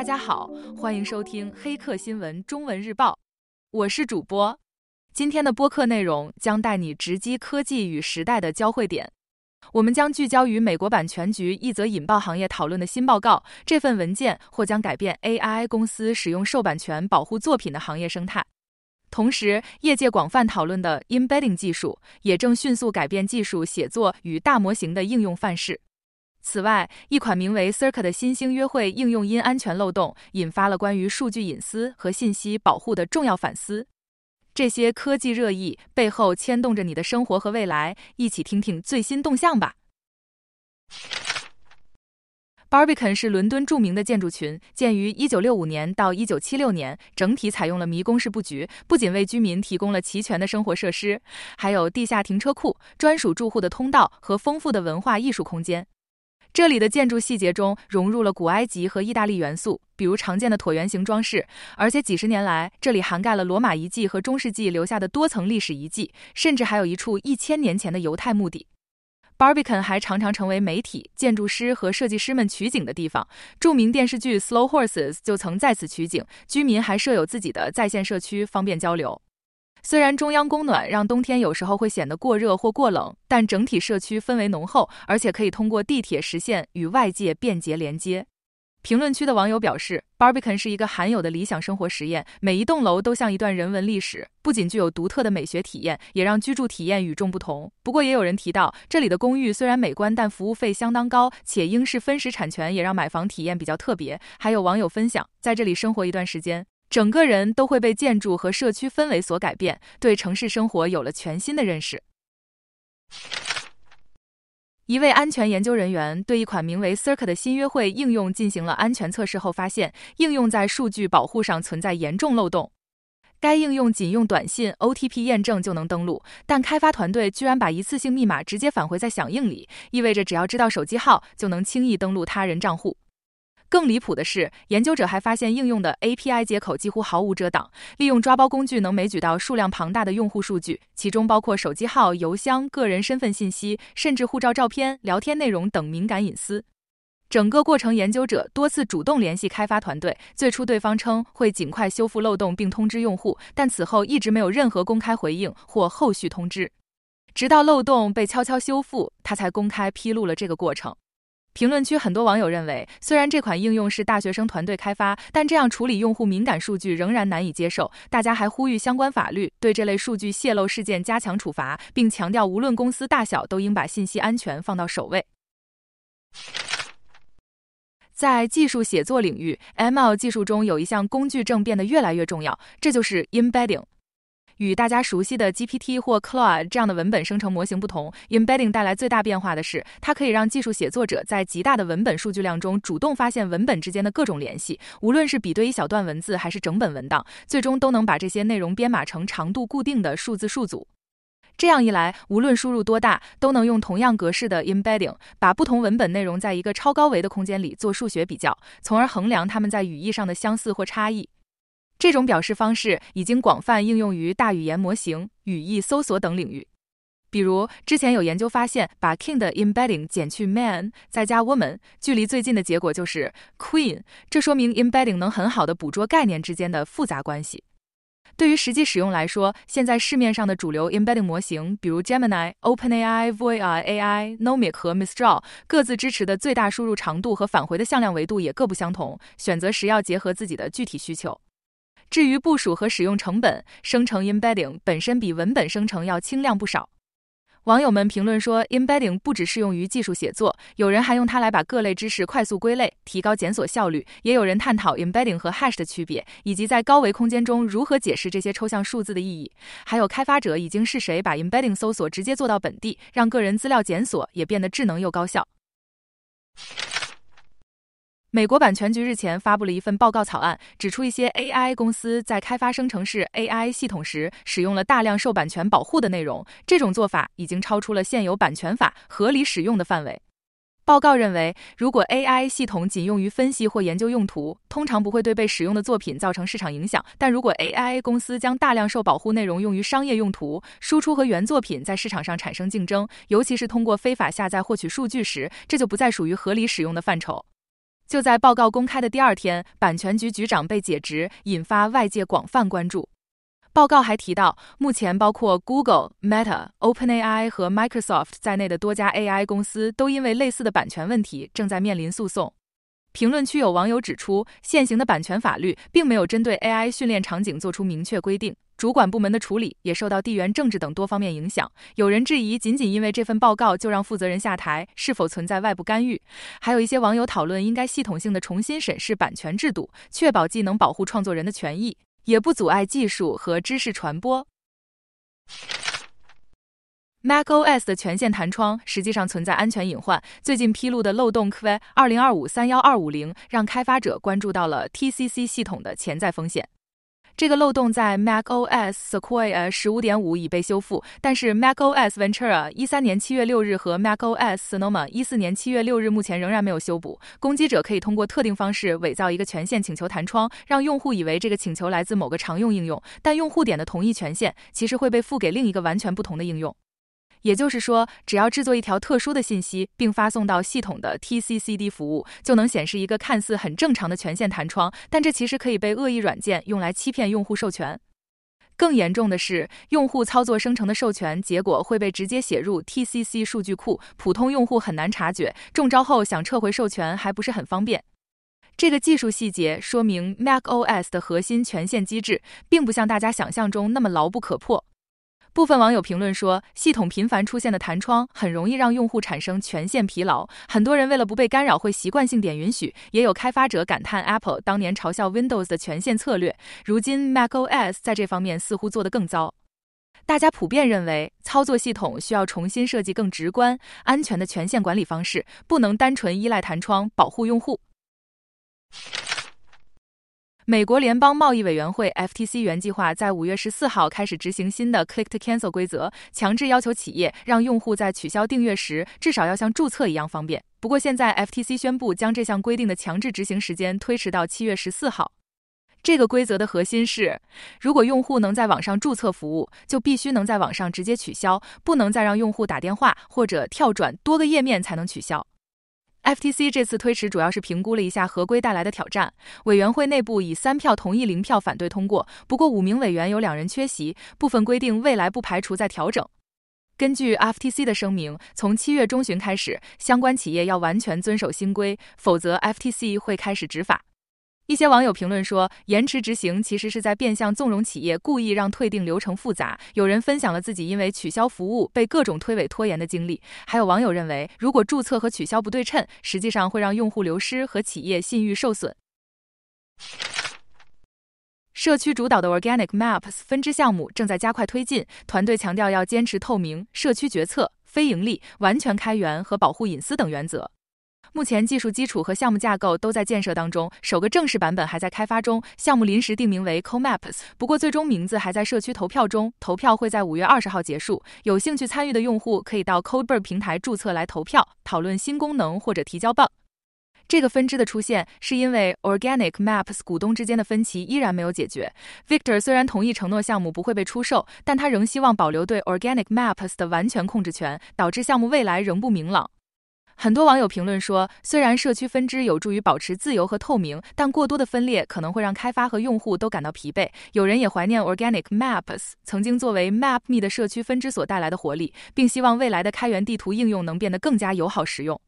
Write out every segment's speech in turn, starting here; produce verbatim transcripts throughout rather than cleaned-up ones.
大家好，欢迎收听黑客新闻中文日报，我是主播。今天的播客内容将带你直击科技与时代的交汇点。我们将聚焦于美国版权局一则引爆行业讨论的新报告，这份文件或将改变 A I 公司使用受版权保护作品的行业生态。同时，业界广泛讨论的 embedding 技术也正迅速改变技术写作与大模型的应用范式。此外，一款名为 Circa 的新兴约会应用因安全漏洞引发了关于数据隐私和信息保护的重要反思。这些科技热议背后牵动着你的生活和未来，一起听听最新动向吧。Barbican 是伦敦著名的建筑群，建于一九六五年到一九七六年，整体采用了迷宫式布局，不仅为居民提供了齐全的生活设施，还有地下停车库、专属住户的通道和丰富的文化艺术空间。这里的建筑细节中融入了古埃及和意大利元素，比如常见的椭圆形装饰，而且几十年来，这里涵盖了罗马遗迹和中世纪留下的多层历史遗迹，甚至还有一处一千年前的犹太墓地。Barbican 还常常成为媒体、建筑师和设计师们取景的地方，著名电视剧 Slow Horses 就曾在此取景，居民还设有自己的在线社区，方便交流。虽然中央供暖让冬天有时候会显得过热或过冷，但整体社区氛围浓厚，而且可以通过地铁实现与外界便捷连接。评论区的网友表示 ，Barbican 是一个罕有的理想生活实验，每一栋楼都像一段人文历史，不仅具有独特的美学体验，也让居住体验与众不同。不过也有人提到，这里的公寓虽然美观，但服务费相当高，且英式分时产权也让买房体验比较特别。还有网友分享，在这里生活一段时间，整个人都会被建筑和社区氛围所改变，对城市生活有了全新的认识。一位安全研究人员对一款名为 Circa 的新约会应用进行了安全测试后发现，应用在数据保护上存在严重漏洞。该应用仅用短信 O T P 验证就能登录，但开发团队居然把一次性密码直接返回在响应里，意味着只要知道手机号就能轻易登录他人账户。更离谱的是，研究者还发现应用的 A P I 接口几乎毫无遮挡，利用抓包工具能枚举到数量庞大的用户数据，其中包括手机号、邮箱、个人身份信息，甚至护照照片、聊天内容等敏感隐私。整个过程，研究者多次主动联系开发团队，最初对方称会尽快修复漏洞并通知用户，但此后一直没有任何公开回应或后续通知。直到漏洞被悄悄修复，他才公开披露了这个过程。评论区很多网友认为，虽然这款应用是大学生团队开发，但这样处理用户敏感数据仍然难以接受。大家还呼吁相关法律对这类数据泄露事件加强处罚，并强调无论公司大小都应把信息安全放到首位。在技术写作领域 ，M L 技术中有一项工具正变得越来越重要，这就是 embedding。与大家熟悉的 G P T 或 Claude 这样的文本生成模型不同， embedding 带来最大变化的是，它可以让技术写作者在极大的文本数据量中主动发现文本之间的各种联系，无论是比对一小段文字还是整本文档，最终都能把这些内容编码成长度固定的数字数组。这样一来，无论输入多大，都能用同样格式的 embedding 把不同文本内容在一个超高维的空间里做数学比较，从而衡量它们在语义上的相似或差异。这种表示方式已经广泛应用于大语言模型、语义搜索等领域。比如，之前有研究发现，把 king 的 embedding 减去 man 再加 woman， 距离最近的结果就是 queen， 这说明 embedding 能很好地捕捉概念之间的复杂关系。对于实际使用来说，现在市面上的主流 embedding 模型，比如 Gemini、OpenAI、Voya A I、Nomic 和 Mistral， 各自支持的最大输入长度和返回的向量维度也各不相同，选择时要结合自己的具体需求。至于部署和使用成本，生成 embedding 本身比文本生成要轻量不少。网友们评论说 embedding 不只适用于技术写作，有人还用它来把各类知识快速归类，提高检索效率，也有人探讨 embedding 和 hash 的区别，以及在高维空间中如何解释这些抽象数字的意义。还有开发者已经试谁把 embedding 搜索直接做到本地，让个人资料检索也变得智能又高效。美国版权局日前发布了一份报告草案，指出一些 A I 公司在开发生成式 A I 系统时使用了大量受版权保护的内容，这种做法已经超出了现有版权法合理使用的范围。报告认为，如果 A I 系统仅用于分析或研究用途，通常不会对被使用的作品造成市场影响，但如果 A I 公司将大量受保护内容用于商业用途，输出和原作品在市场上产生竞争，尤其是通过非法下载获取数据时，这就不再属于合理使用的范畴。 就在报告公开的第二天，版权局局长被解职，引发外界广泛关注。报告还提到，目前包括 Google、Meta、OpenAI 和 Microsoft 在内的多家 A I 公司都因为类似的版权问题正在面临诉讼。评论区有网友指出，现行的版权法律并没有针对 A I 训练场景做出明确规定，主管部门的处理也受到地缘政治等多方面影响。有人质疑，仅仅因为这份报告就让负责人下台，是否存在外部干预？还有一些网友讨论，应该系统性的重新审视版权制度，确保既能保护创作人的权益，也不阻碍技术和知识传播。macOS 的权限弹窗实际上存在安全隐患，最近披露的漏洞 Q V 二零二五三一二五零 让开发者关注到了 T C C 系统的潜在风险。这个漏洞在 macOS Sequoia 十五点五 已被修复，但是 macOS Ventura 十三年七月六日和 macOS Sonoma 十四年七月六日目前仍然没有修补。攻击者可以通过特定方式伪造一个权限请求弹窗，让用户以为这个请求来自某个常用应用，但用户点的同一权限其实会被付给另一个完全不同的应用。也就是说，只要制作一条特殊的信息，并发送到系统的 T C C D 服务，就能显示一个看似很正常的权限弹窗，但这其实可以被恶意软件用来欺骗用户授权。更严重的是，用户操作生成的授权结果会被直接写入 T C C 数据库，普通用户很难察觉，中招后想撤回授权还不是很方便。这个技术细节说明 macOS 的核心权限机制并不像大家想象中那么牢不可破。部分网友评论说，系统频繁出现的弹窗很容易让用户产生权限疲劳，很多人为了不被干扰会习惯性点允许，也有开发者感叹 Apple 当年嘲笑 Windows 的权限策略，如今 macOS 在这方面似乎做得更糟。大家普遍认为，操作系统需要重新设计更直观、安全的权限管理方式，不能单纯依赖弹窗保护用户。美国联邦贸易委员会 F T C 原计划在五月十四号开始执行新的 Click to Cancel 规则，强制要求企业让用户在取消订阅时至少要像注册一样方便。不过现在 F T C 宣布将这项规定的强制执行时间推迟到七月十四号。这个规则的核心是，如果用户能在网上注册服务，就必须能在网上直接取消，不能再让用户打电话或者跳转多个页面才能取消。F T C 这次推迟主要是评估了一下合规带来的挑战，委员会内部以三票同意零票反对通过，不过五名委员有两人缺席，部分规定未来不排除再调整。根据 F T C 的声明，从七月中旬开始，相关企业要完全遵守新规，否则 F T C 会开始执法。一些网友评论说，延迟执行其实是在变相纵容企业故意让退订流程复杂。有人分享了自己因为取消服务被各种推诿拖延的经历，还有网友认为，如果注册和取消不对称，实际上会让用户流失和企业信誉受损。社区主导的 Organic Maps 分支项目正在加快推进，团队强调要坚持透明、社区决策、非盈利、完全开源和保护隐私等原则。目前技术基础和项目架构都在建设当中，首个正式版本还在开发中，项目临时定名为 CoMaps， 不过最终名字还在社区投票中，投票会在五月二十号结束。有兴趣参与的用户可以到 Codebird 平台注册来投票，讨论新功能或者提交 bug。这个分支的出现是因为 Organic Maps 股东之间的分歧依然没有解决。Victor 虽然同意承诺项目不会被出售，但他仍希望保留对 Organic Maps 的完全控制权，导致项目未来仍不明朗。很多网友评论说，虽然社区分支有助于保持自由和透明，但过多的分裂可能会让开发和用户都感到疲惫。有人也怀念 Organic Maps 曾经作为 MapMe 的社区分支所带来的活力，并希望未来的开源地图应用能变得更加友好实用。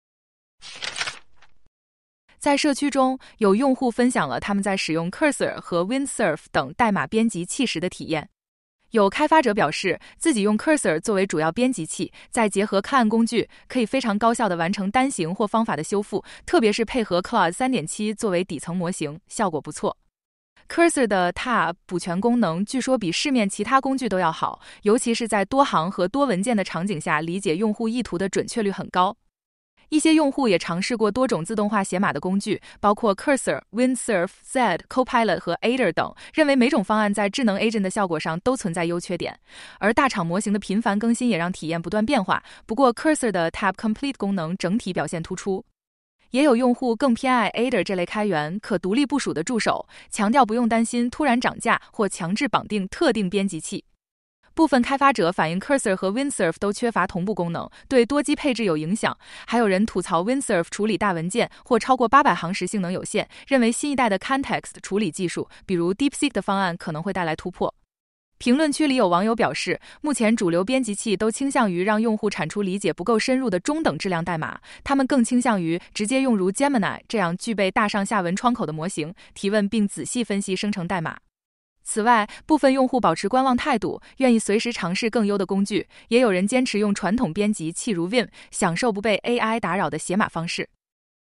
在社区中，有用户分享了他们在使用 Cursor 和 Windsurf 等代码编辑器时的体验。有开发者表示，自己用 Cursor 作为主要编辑器，再结合 Khan 工具，可以非常高效地完成单行或方法的修复，特别是配合 Claude 三点七 作为底层模型，效果不错。Cursor 的 Tab 补全功能据说比市面其他工具都要好，尤其是在多行和多文件的场景下，理解用户意图的准确率很高。一些用户也尝试过多种自动化写码的工具，包括 Cursor、Windsurf、Zed、Copilot 和 Aider 等，认为每种方案在智能 agent 的效果上都存在优缺点。而大厂模型的频繁更新也让体验不断变化，不过 Cursor 的 Tab Complete 功能整体表现突出。也有用户更偏爱 Aider 这类开源可独立部署的助手，强调不用担心突然涨价或强制绑定特定编辑器。 部分开发者反映 Cursor 和 Windsurf 都缺乏同步功能，对多机配置有影响。还有人吐槽 Windsurf 处理大文件或超过八百行时性能有限，认为新一代的 Context 处理技术，比如 DeepSeek 的方案可能会带来突破。评论区里有网友表示，目前主流编辑器都倾向于让用户产出理解不够深入的中等质量代码，他们更倾向于直接用如 Gemini 这样具备大上下文窗口的模型，提问并仔细分析生成代码。此外，部分用户保持观望态度，愿意随时尝试更优的工具，也有人坚持用传统编辑器如 Vim， 享受不被 A I 打扰的写码方式。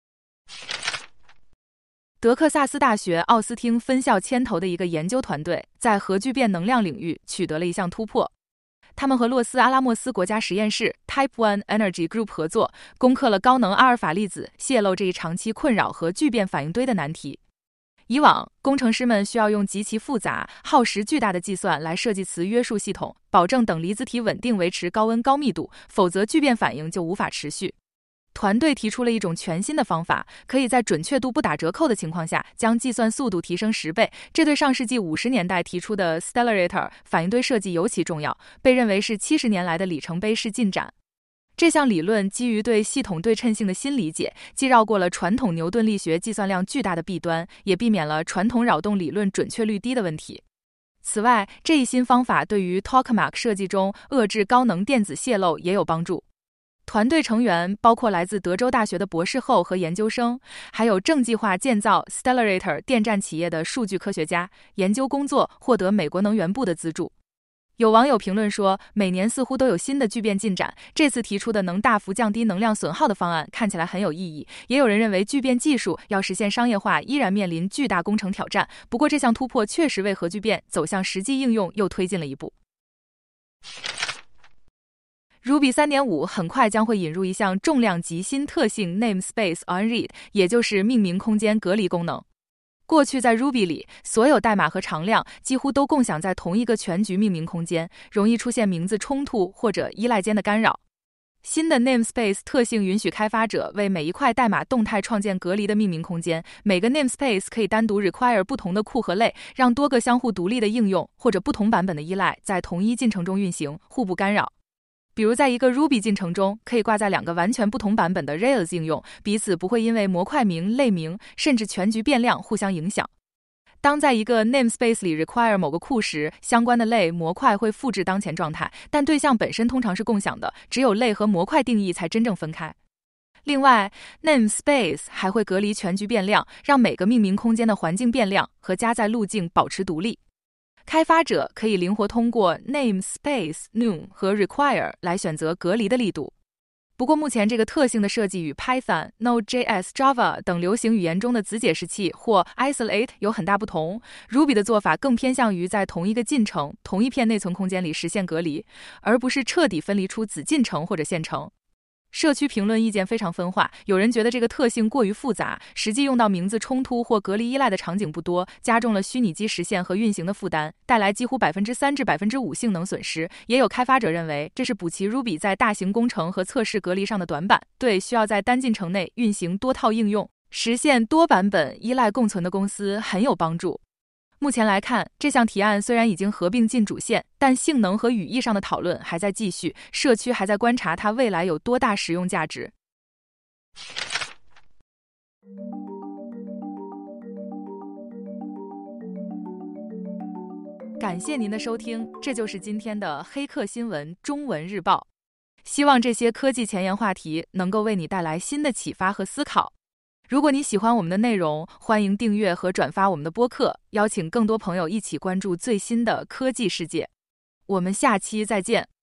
德克萨斯大学奥斯汀分校牵头的一个研究团队，在核聚变能量领域取得了一项突破。他们和洛斯阿拉莫斯国家实验室 Type One Energy Group 合作，攻克了高能阿尔法粒子泄漏这一长期困扰核聚变反应堆的难题。以往，工程师们需要用极其复杂、耗时巨大的计算来设计磁约束系统，保证等离子体稳定维持高温高密度，否则聚变反应就无法持续。团队提出了一种全新的方法，可以在准确度不打折扣的情况下，将计算速度提升十倍。这对上世纪五十年代提出的 Stellarator 反应堆设计尤其重要，被认为是七十年来的里程碑式进展。这项理论基于对系统对称性的新理解，既绕过了传统牛顿力学计算量巨大的弊端，也避免了传统扰动理论准确率低的问题。此外，这一新方法对于 tokamak 设计中遏制高能电子泄漏也有帮助。团队成员包括来自德州大学的博士后和研究生，还有正计划建造 Stellarator 电站企业的数据科学家，研究工作获得美国能源部的资助。有网友评论说，每年似乎都有新的聚变进展，这次提出的能大幅降低能量损耗的方案看起来很有意义。也有人认为聚变技术要实现商业化依然面临巨大工程挑战，不过这项突破确实为核聚变走向实际应用又推进了一步。Ruby 三点五 很快将会引入一项重量级新特性 Namespace on Read， 也就是命名空间隔离功能。过去在 Ruby 里，所有代码和常量几乎都共享在同一个全局命名空间，容易出现名字冲突或者依赖间的干扰。新的 Namespace 特性允许开发者为每一块代码动态创建隔离的命名空间，每个 Namespace 可以单独 require 不同的库和类，让多个相互独立的应用或者不同版本的依赖在同一进程中运行，互不干扰。比如在一个 Ruby 进程中，可以挂在两个完全不同版本的 Rails 应用，彼此不会因为模块名、类名，甚至全局变量互相影响。当在一个 namespace 里 require 某个库时，相关的类模块会复制当前状态，但对象本身通常是共享的，只有类和模块定义才真正分开。另外 namespace 还会隔离全局变量，让每个命名空间的环境变量和加载路径保持独立。开发者可以灵活通过 namespace num 和 require 来选择隔离的力度。不过目前这个特性的设计与 Python、Node.js、Java 等流行语言中的子解释器或 isolate 有很大不同。Ruby 的做法更偏向于在同一个进程、同一片内存空间里实现隔离，而不是彻底分离出子进程或者线程。社区评论意见非常分化，有人觉得这个特性过于复杂，实际用到名字冲突或隔离依赖的场景不多，加重了虚拟机实现和运行的负担，带来几乎 百分之三 至 百分之五 性能损失。也有开发者认为，这是补齐 Ruby 在大型工程和测试隔离上的短板，对需要在单进程内运行多套应用、实现多版本依赖共存的公司很有帮助。目前来看，这项提案虽然已经合并进主线，但性能和语义上的讨论还在继续，社区还在观察它未来有多大实用价值。感谢您的收听，这就是今天的黑客新闻中文日报。希望这些科技前沿话题能够为你带来新的启发和思考。如果你喜欢我们的内容，欢迎订阅和转发我们的播客，邀请更多朋友一起关注最新的科技世界。我们下期再见。